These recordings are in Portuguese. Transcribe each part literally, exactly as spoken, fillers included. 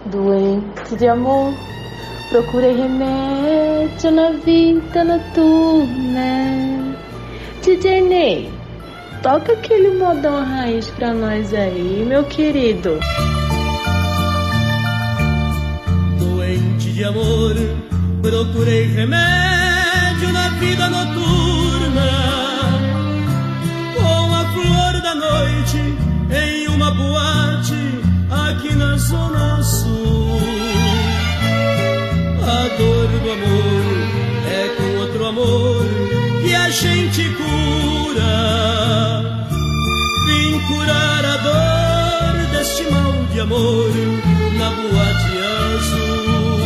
Doente de amor, procurei remédio na vida noturna. D J Ney, toca aquele modão raiz pra nós aí, meu querido. Doente de amor, procurei remédio na vida noturna. Com a flor da noite em uma boate aqui na Zona Sul. A dor do amor é com outro amor que a gente cura. Vim curar a dor deste mal de amor na boate azul.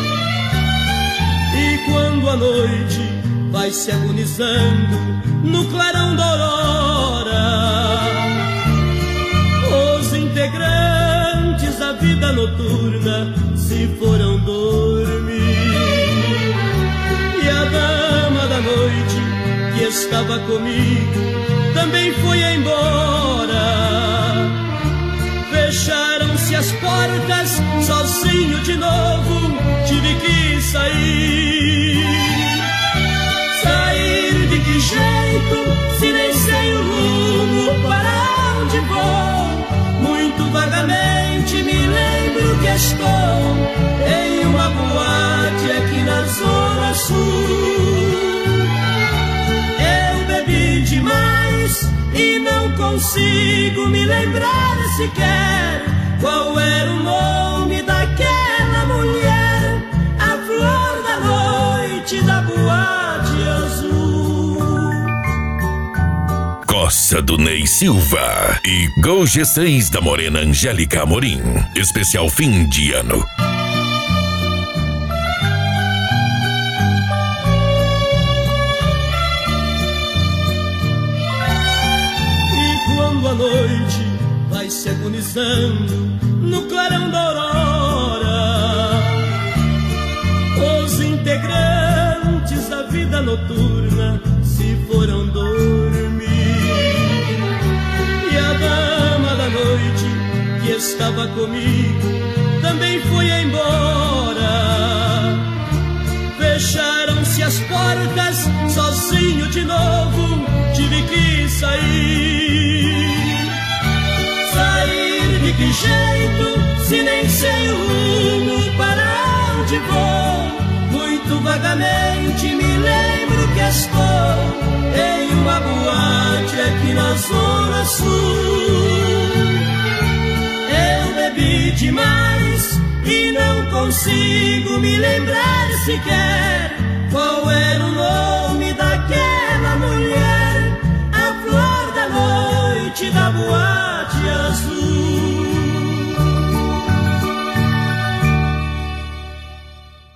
E quando a noite vai se agonizando no clarão da aurora, os integrantes da vida noturna se foram dormir. E a dama da noite que estava comigo também foi embora. Fecharam-se as portas, sozinho de novo tive que sair. Sair de que jeito, se nem sei o rumo para onde vou? Muito vagamente me lembro que estou em uma boate aqui na Zona Sul. Eu bebi demais e não consigo me lembrar sequer qual era o nome daquela mulher, a flor da noite da boate azul. Coça do Ney Silva e Gol G seis da Morena Angélica Amorim. Especial fim de ano. E quando a noite vai se agonizando no clarão da aurora, os integrantes da vida noturna se foram dormir. E a dama da noite que estava comigo também foi embora. Fecharam-se as portas, sozinho de novo tive que sair. Sair de que jeito, se nem sei o rumo para onde vou? Muito vagamente me lembro que estou em uma boate aqui na Zona Sul. Eu bebi demais e não consigo me lembrar sequer